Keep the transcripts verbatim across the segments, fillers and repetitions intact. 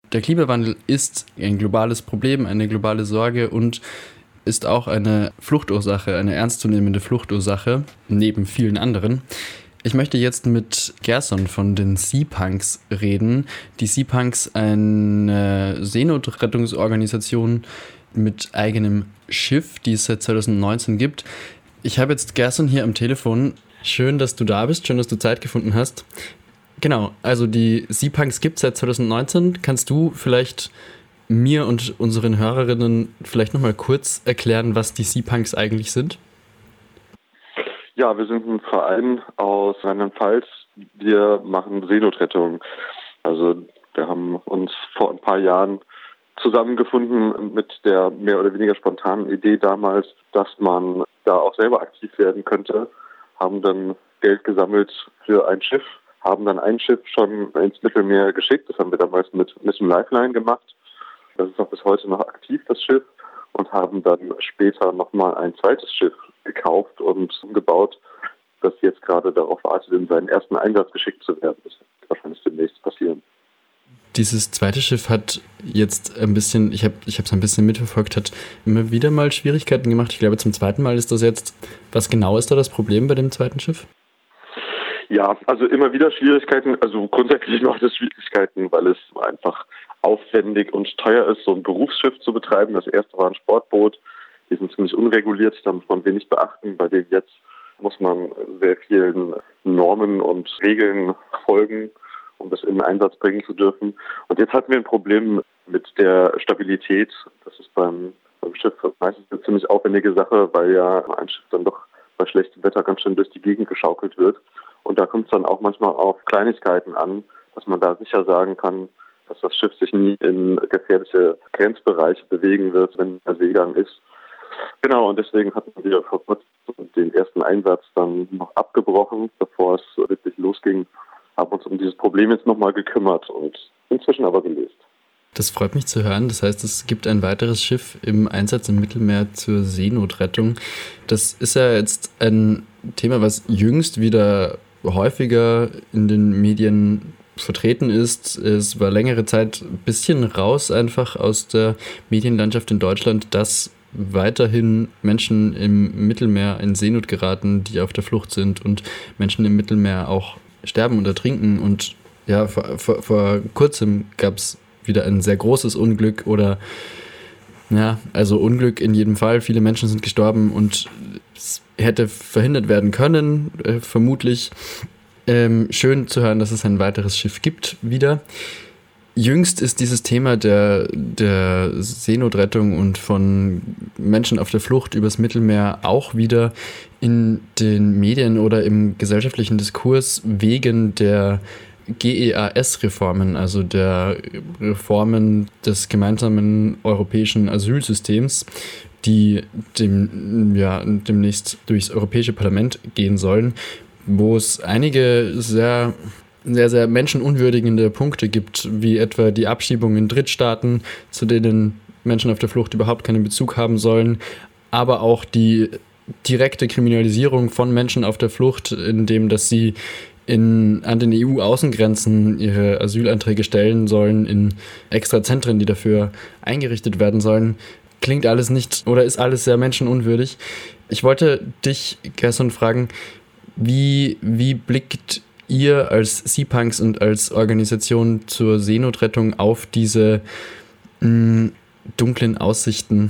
Der Klimawandel ist ein globales Problem, eine globale Sorge und ist auch eine Fluchtursache, eine ernstzunehmende Fluchtursache, neben vielen anderen. Ich möchte jetzt mit Gerson von den Sea-Punks reden. Die Sea-Punks, eine Seenotrettungsorganisation mit eigenem Schiff, die es seit zwanzig neunzehn gibt. Ich habe jetzt Gerson hier am Telefon. Schön, dass du da bist, schön, dass du Zeit gefunden hast. Genau, also die Sea-Punks gibt es seit zwanzig neunzehn. Kannst du vielleicht mir und unseren Hörerinnen vielleicht nochmal kurz erklären, was die Sea-Punks eigentlich sind? Ja, wir sind ein Verein aus Rheinland-Pfalz. Wir machen Seenotrettung. Also wir haben uns vor ein paar Jahren zusammengefunden mit der mehr oder weniger spontanen Idee damals, dass man da auch selber aktiv werden könnte, haben dann Geld gesammelt für ein Schiff, haben dann ein Schiff schon ins Mittelmeer geschickt. Das haben wir damals mit Mission Lifeline gemacht. Das ist auch bis heute noch aktiv, das Schiff. Und haben dann später nochmal ein zweites Schiff gekauft und umgebaut, das jetzt gerade darauf wartet, in seinen ersten Einsatz geschickt zu werden. Das wird wahrscheinlich demnächst passieren. Dieses zweite Schiff hat jetzt ein bisschen, ich habe ich es ein bisschen mitverfolgt, hat immer wieder mal Schwierigkeiten gemacht. Ich glaube, zum zweiten Mal ist das jetzt. Was genau ist da das Problem bei dem zweiten Schiff? Ja, also immer wieder Schwierigkeiten. Also grundsätzlich macht es Schwierigkeiten, weil es einfach aufwendig und teuer ist, so ein Berufsschiff zu betreiben. Das erste war ein Sportboot. Die sind ziemlich unreguliert, da muss man wenig beachten. Bei denen jetzt muss man sehr vielen Normen und Regeln folgen, um das in den Einsatz bringen zu dürfen. Und jetzt hatten wir ein Problem mit der Stabilität. Das ist beim, beim Schiff meistens eine ziemlich aufwendige Sache, weil ja ein Schiff dann doch bei schlechtem Wetter ganz schön durch die Gegend geschaukelt wird. Und da kommt es dann auch manchmal auf Kleinigkeiten an, dass man da sicher sagen kann, dass das Schiff sich nie in gefährliche Grenzbereiche bewegen wird, wenn der Seegang ist. Genau, und deswegen hatten wir vor kurzem den ersten Einsatz dann noch abgebrochen, bevor es wirklich losging, haben uns um dieses Problem jetzt nochmal gekümmert und inzwischen aber gelöst. Das freut mich zu hören. Das heißt, es gibt ein weiteres Schiff im Einsatz im Mittelmeer zur Seenotrettung. Das ist ja jetzt ein Thema, was jüngst wieder häufiger in den Medien vertreten ist. Es war längere Zeit ein bisschen raus einfach aus der Medienlandschaft in Deutschland, dass weiterhin Menschen im Mittelmeer in Seenot geraten, die auf der Flucht sind und Menschen im Mittelmeer auch sterben und ertrinken. Und ja, vor, vor, vor kurzem gab es wieder ein sehr großes Unglück oder ja, also Unglück in jedem Fall. Viele Menschen sind gestorben und es hätte verhindert werden können, äh, vermutlich. Ähm, schön zu hören, dass es ein weiteres Schiff gibt wieder. Jüngst ist dieses Thema der, der Seenotrettung und von Menschen auf der Flucht übers Mittelmeer auch wieder in den Medien oder im gesellschaftlichen Diskurs wegen der G E A S-Reformen, also der Reformen des gemeinsamen europäischen Asylsystems, die dem, ja, demnächst durchs Europäische Parlament gehen sollen, wo es einige sehr, sehr, sehr menschenunwürdigende Punkte gibt, wie etwa die Abschiebung in Drittstaaten, zu denen Menschen auf der Flucht überhaupt keinen Bezug haben sollen, aber auch die direkte Kriminalisierung von Menschen auf der Flucht, indem dass sie in, an den E U-Außengrenzen ihre Asylanträge stellen sollen, in extra Zentren, die dafür eingerichtet werden sollen. Klingt alles nicht oder ist alles sehr menschenunwürdig. Ich wollte dich, Gerson, fragen, wie, wie blickt ihr als Sea-Punks und als Organisation zur Seenotrettung auf diese mh, dunklen Aussichten?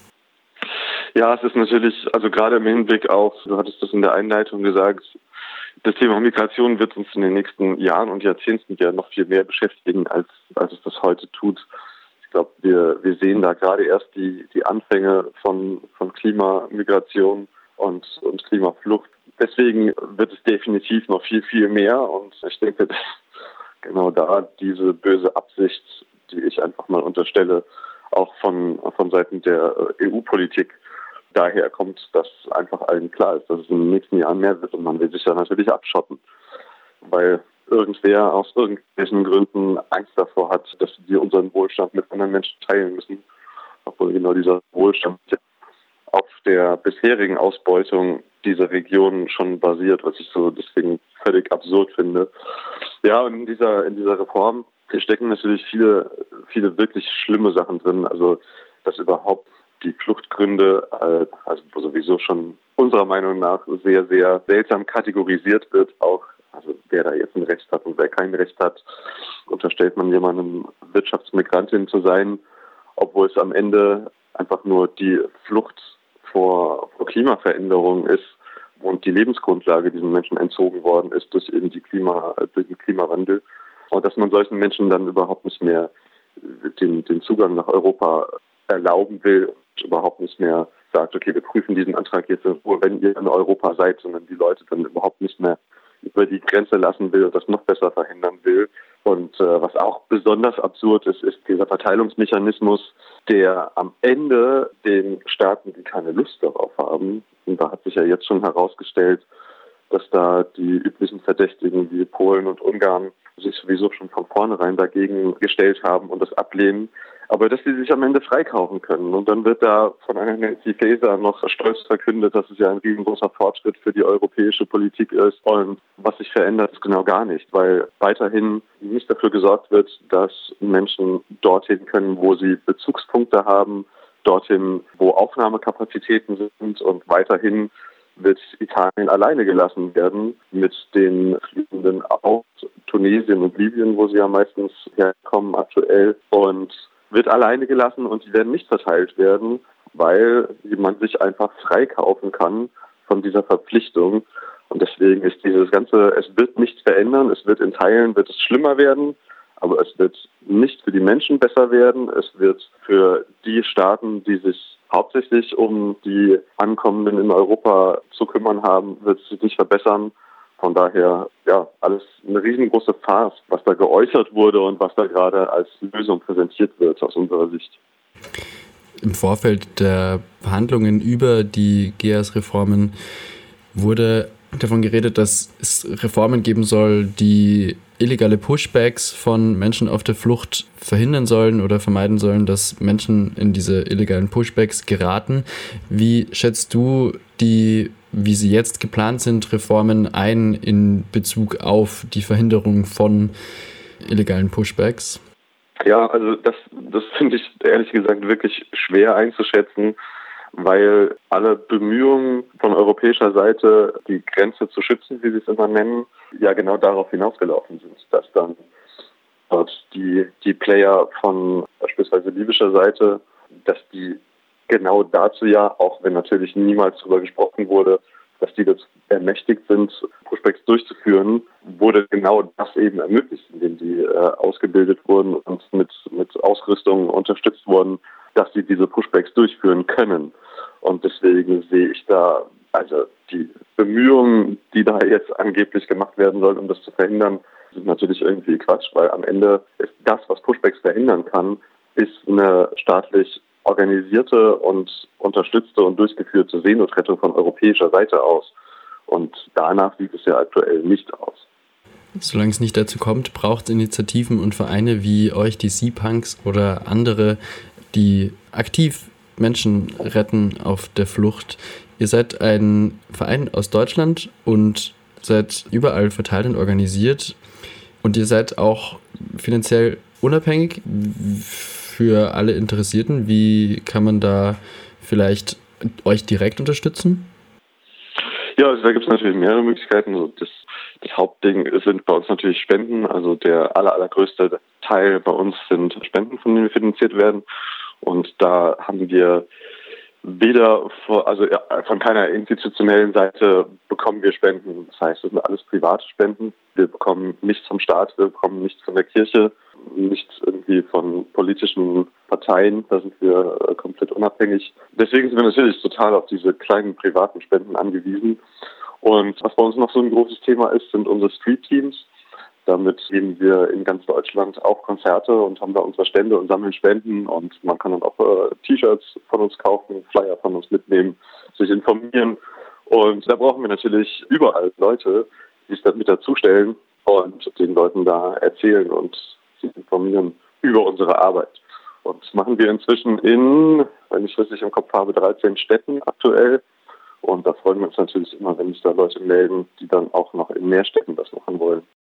Ja, es ist natürlich, also gerade im Hinblick auf, du hattest das in der Einleitung gesagt, das Thema Migration wird uns in den nächsten Jahren und Jahrzehnten ja noch viel mehr beschäftigen, als, als es das heute tut. Ich glaube, wir, wir sehen da gerade erst die, die Anfänge von, von Klimamigration und, und Klimaflucht. Deswegen wird es definitiv noch viel, viel mehr. Und ich denke, dass genau da diese böse Absicht, die ich einfach mal unterstelle, auch von, von Seiten der E U-Politik daher kommt, dass einfach allen klar ist, dass es in den nächsten Jahren mehr wird und man will sich ja natürlich abschotten, weil irgendwer aus irgendwelchen Gründen Angst davor hat, dass wir unseren Wohlstand mit anderen Menschen teilen müssen, obwohl genau dieser Wohlstand auf der bisherigen Ausbeutung dieser Region schon basiert, was ich so deswegen völlig absurd finde. Ja, und in dieser in dieser Reform Hier stecken natürlich viele, viele wirklich schlimme Sachen drin. Also, dass überhaupt die Fluchtgründe, also sowieso schon unserer Meinung nach sehr, sehr seltsam kategorisiert wird. Auch, also wer da jetzt ein Recht hat und wer kein Recht hat, unterstellt man jemandem Wirtschaftsmigrantin zu sein, obwohl es am Ende einfach nur die Flucht vor, vor Klimaveränderung ist und die Lebensgrundlage diesen Menschen entzogen worden ist durch eben die Klima, durch den Klimawandel. Und dass man solchen Menschen dann überhaupt nicht mehr den, den Zugang nach Europa erlauben will und überhaupt nicht mehr sagt, okay, wir prüfen diesen Antrag jetzt nur, wenn ihr in Europa seid, sondern die Leute dann überhaupt nicht mehr über die Grenze lassen will und das noch besser verhindern will. Und äh, was auch besonders absurd ist, ist dieser Verteilungsmechanismus, der am Ende den Staaten, die keine Lust darauf haben, und da hat sich ja jetzt schon herausgestellt, dass da die üblichen Verdächtigen wie Polen und Ungarn sich sowieso schon von vornherein dagegen gestellt haben und das ablehnen, aber dass sie sich am Ende freikaufen können. Und dann wird da von einer Nancy Faeser noch stolz verkündet, dass es ja ein riesengroßer Fortschritt für die europäische Politik ist. Und was sich verändert, ist genau gar nicht, weil weiterhin nicht dafür gesorgt wird, dass Menschen dorthin können, wo sie Bezugspunkte haben, dorthin, wo Aufnahmekapazitäten sind, und weiterhin wird Italien alleine gelassen werden mit den Fliehenden aus Tunesien und Libyen, wo sie ja meistens herkommen aktuell, und wird alleine gelassen und die werden nicht verteilt werden, weil man sich einfach freikaufen kann von dieser Verpflichtung. Und deswegen ist dieses Ganze, es wird nichts verändern, es wird in Teilen, wird es schlimmer werden, aber es wird nicht für die Menschen besser werden. Es wird für die Staaten, die sich hauptsächlich um die Ankommenden in Europa zu kümmern haben, wird es sich nicht verbessern. Von daher, ja, alles eine riesengroße Farce, was da geäußert wurde und was da gerade als Lösung präsentiert wird aus unserer Sicht. Im Vorfeld der Verhandlungen über die G E A S-Reformen wurde davon geredet, dass es Reformen geben soll, die illegale Pushbacks von Menschen auf der Flucht verhindern sollen oder vermeiden sollen, dass Menschen in diese illegalen Pushbacks geraten. Wie schätzt du die, wie sie jetzt geplant sind, Reformen ein in Bezug auf die Verhinderung von illegalen Pushbacks? Ja, also das, das finde ich ehrlich gesagt wirklich schwer einzuschätzen, weil alle Bemühungen von europäischer Seite, die Grenze zu schützen, wie sie es immer nennen, ja genau darauf hinausgelaufen sind, dass dann dort die, die Player von beispielsweise libyscher Seite, dass die genau dazu ja, auch wenn natürlich niemals darüber gesprochen wurde, dass die dazu ermächtigt sind, Pushbacks durchzuführen, wurde genau das eben ermöglicht, indem die äh, ausgebildet wurden und mit, mit Ausrüstung unterstützt wurden, dass sie diese Pushbacks durchführen können. Und deswegen sehe ich da, also die Bemühungen, die da jetzt angeblich gemacht werden sollen, um das zu verhindern, sind natürlich irgendwie Quatsch, weil am Ende ist das, was Pushbacks verhindern kann, ist eine staatlich organisierte und unterstützte und durchgeführte Seenotrettung von europäischer Seite aus. Und danach sieht es ja aktuell nicht aus. Solange es nicht dazu kommt, braucht es Initiativen und Vereine wie euch, die Sea Punks oder andere, die aktiv Menschen retten auf der Flucht. Ihr seid ein Verein aus Deutschland und seid überall verteilt und organisiert. Und ihr seid auch finanziell unabhängig für alle Interessierten. Wie kann man da vielleicht euch direkt unterstützen? Ja, also da gibt es natürlich mehrere Möglichkeiten. Also das, das Hauptding sind bei uns natürlich Spenden. Also der aller, allergrößte Teil bei uns sind Spenden, von denen wir finanziert werden. Und da haben wir weder, vor, also ja, von keiner institutionellen Seite bekommen wir Spenden. Das heißt, das sind alles private Spenden. Wir bekommen nichts vom Staat, wir bekommen nichts von der Kirche, nichts irgendwie von politischen Parteien. Da sind wir äh, komplett unabhängig. Deswegen sind wir natürlich total auf diese kleinen privaten Spenden angewiesen. Und was bei uns noch so ein großes Thema ist, sind unsere Street-Teams. Damit geben wir in ganz Deutschland auch Konzerte und haben da unsere Stände und sammeln Spenden. Und man kann dann auch äh, T-Shirts von uns kaufen, Flyer von uns mitnehmen, sich informieren. Und da brauchen wir natürlich überall Leute, die sich damit dazustellen und den Leuten da erzählen und sich informieren über unsere Arbeit. Und das machen wir inzwischen in, wenn ich richtig im Kopf habe, dreizehn Städten aktuell. Und da freuen wir uns natürlich immer, wenn sich da Leute melden, die dann auch noch in mehr Städten das machen wollen.